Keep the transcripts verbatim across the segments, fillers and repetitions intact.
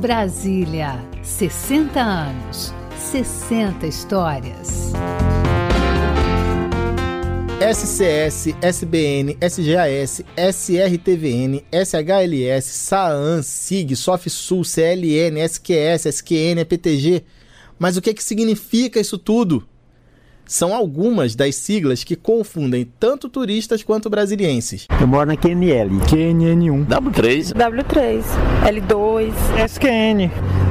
Brasília, sessenta anos, sessenta histórias. S C S, S B N, S G A S, S R T V N, S H L S, SAAN, SIG, SOFSUL, C L N, S Q S, S Q N, P T G. Mas o que, que significa isso tudo? São algumas das siglas que confundem tanto turistas quanto brasilienses. Eu moro na Q N L. Q N N um. W três. W três. L dois. S Q N.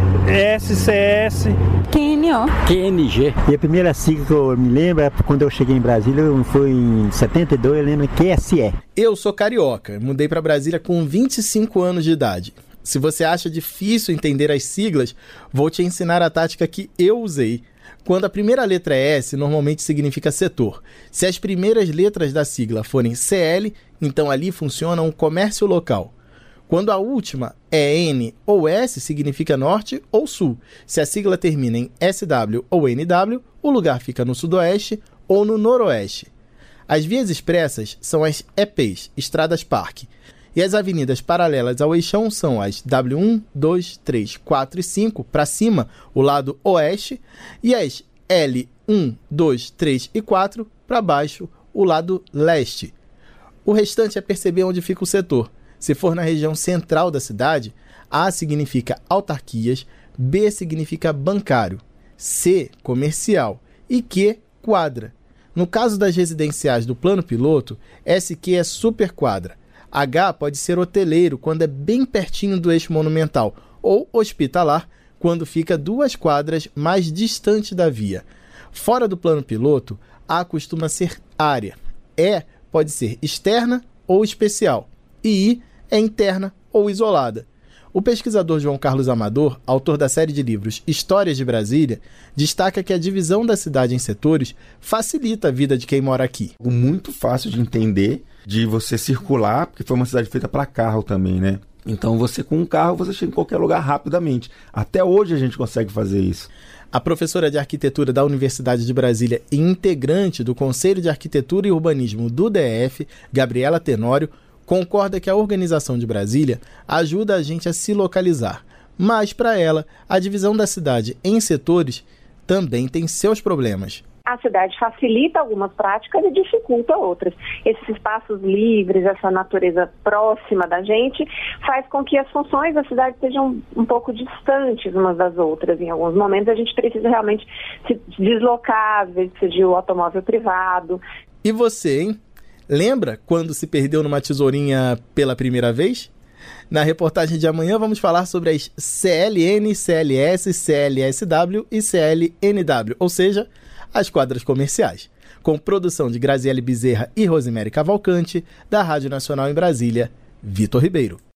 S C S. Q N O. Q N G. E a primeira sigla que eu me lembro é quando eu cheguei em Brasília, foi em setenta e dois, eu lembro Q S E. Eu sou carioca, mudei para Brasília com vinte e cinco anos de idade. Se você acha difícil entender as siglas, vou te ensinar a tática que eu usei. Quando a primeira letra é S, normalmente significa setor. Se as primeiras letras da sigla forem C L, então ali funciona um comércio local. Quando a última é N ou S, significa norte ou sul. Se a sigla termina em S W ou N W, o lugar fica no sudoeste ou no noroeste. As vias expressas são as E Ps, estradas parque. E as avenidas paralelas ao eixão são as W um, dois, três, quatro e cinco, para cima, o lado oeste, e as L um, dois, três e quatro, para baixo, o lado leste. O restante é perceber onde fica o setor. Se for na região central da cidade, A significa autarquias, B significa bancário, C, comercial e Q, quadra. No caso das residenciais do plano piloto, S Q é superquadra. H pode ser hoteleiro, quando é bem pertinho do eixo monumental, ou hospitalar, quando fica duas quadras mais distante da via. Fora do plano piloto, A costuma ser área. E pode ser externa ou especial. E I é interna ou isolada. O pesquisador João Carlos Amador, autor da série de livros Histórias de Brasília, destaca que a divisão da cidade em setores facilita a vida de quem mora aqui. Muito fácil de entender, de você circular, porque foi uma cidade feita para carro também, né? Então você com um carro você chega em qualquer lugar rapidamente. Até hoje a gente consegue fazer isso. A professora de arquitetura da Universidade de Brasília e integrante do Conselho de Arquitetura e Urbanismo do D F, Gabriela Tenório, concorda que a organização de Brasília ajuda a gente a se localizar. Mas, para ela, a divisão da cidade em setores também tem seus problemas. A cidade facilita algumas práticas e dificulta outras. Esses espaços livres, essa natureza próxima da gente, faz com que as funções da cidade sejam um pouco distantes umas das outras. Em alguns momentos a gente precisa realmente se deslocar, às vezes seja o automóvel privado. E você, hein? Lembra quando se perdeu numa tesourinha pela primeira vez? Na reportagem de amanhã vamos falar sobre as C L N, C L S, C L S W e C L N W, ou seja, as quadras comerciais. Com produção de Graziele Bezerra e Rosemary Cavalcante, da Rádio Nacional em Brasília, Vitor Ribeiro.